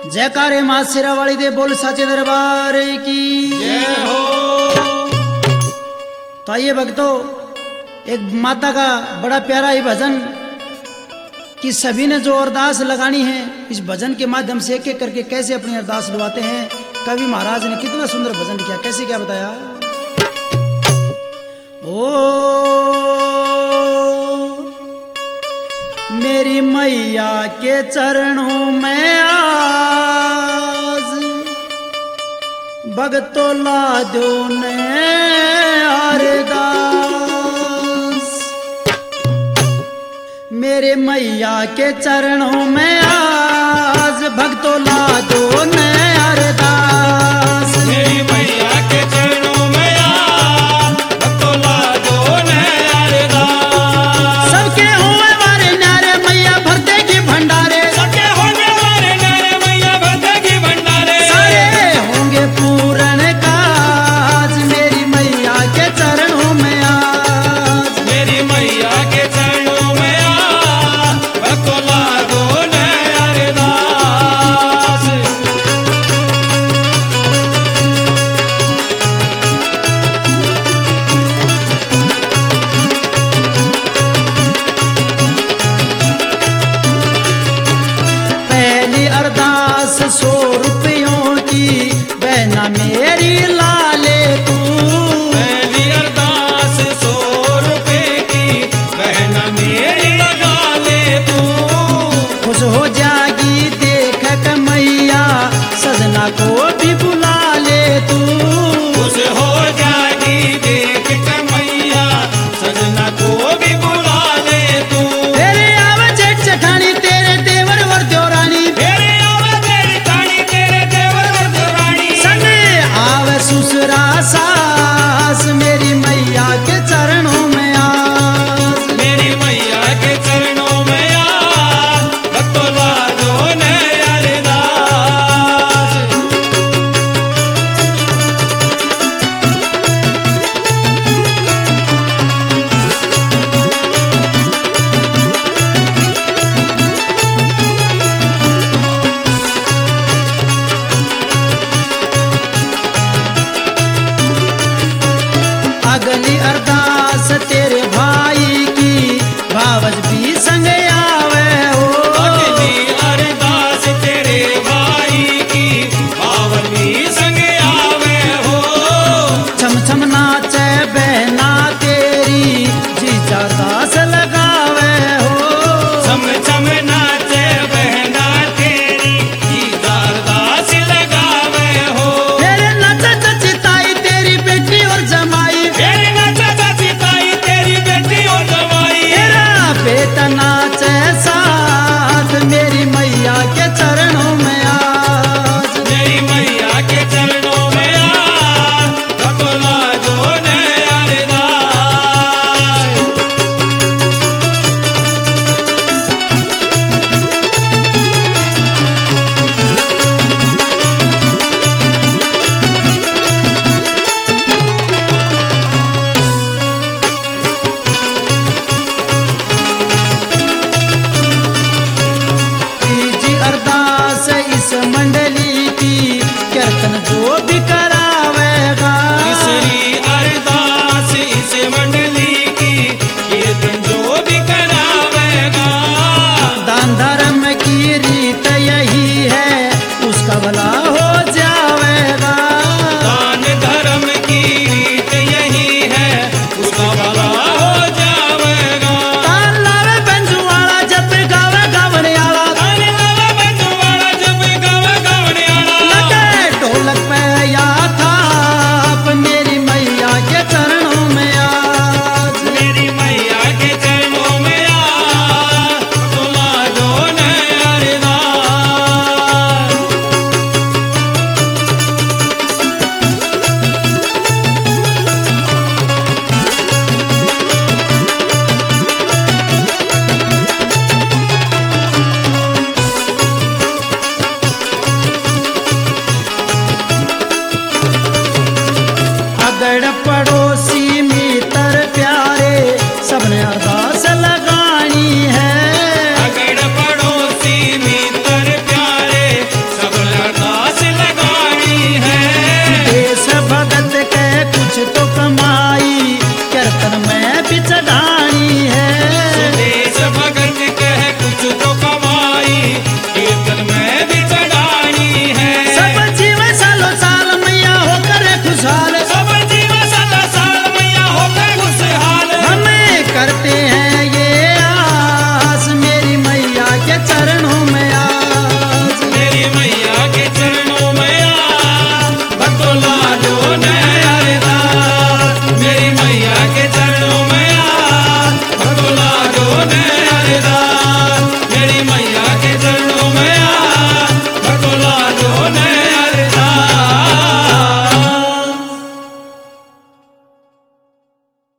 जयकारे मां सिरा वाली दे बोल साचे दरबार की जय हो। तो आइए भक्तों, एक माता का बड़ा प्यारा ये भजन कि सभी ने जो अरदास लगानी है इस भजन के माध्यम से एक एक करके कैसे अपनी अरदास लुभाते हैं। कवि महाराज ने कितना सुंदर भजन किया, कैसे क्या बताया। ओ मेरी मैया के चरणों में आज भगतों ला दो ने अरदास। मेरे मैया के चरणों में आज भगतों ला दो ने अरदास। मेरी मैया के चरणों में आज भक्तों ला दो ने अरदास। सबके हुए वारे न्यारे मैया भरते की भंडारे, सबके होने वाले नारे मैया भरते की भंडारे। सारे होंगे पूर्ण काज। मेरी मैया के चरणों में आज, मेरी मैया के चरणों में आज भक्तों ला दो ने अरदास। पहली अरदास 100 रुपयों की, बहना मेरी लाले तू। पहली अरदास 100 रुपए की, बहना मेरी लगा ले तू। खुश हो जा